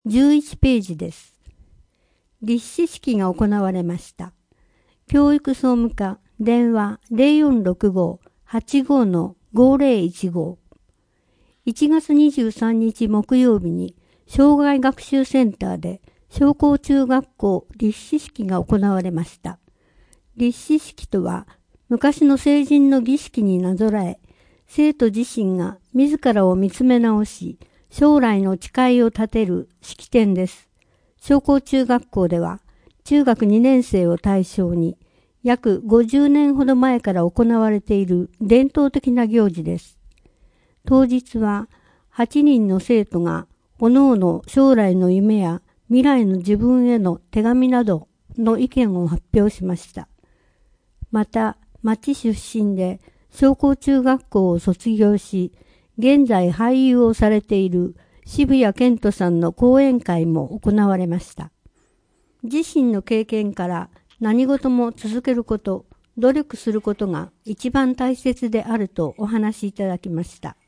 11ページです。立志式が行われました。教育総務課電話 0465-85-5015 1月23日木曜日に障害学習センターで商工中学校立志式が行われました。立志式とは昔の成人の儀式になぞらえ、生徒自身が自らを見つめ直し、将来の誓いを立てる式典です。商工中学校では中学2年生を対象に約50年ほど前から行われている伝統的な行事です。当日は8人の生徒が各々将来の夢や未来の自分への手紙などの意見を発表しました。また、町出身で商工中学校を卒業し、現在俳優をされている渋谷健人さんの講演会も行われました。自身の経験から何事も続けること、努力することが一番大切であるとお話しいただきました。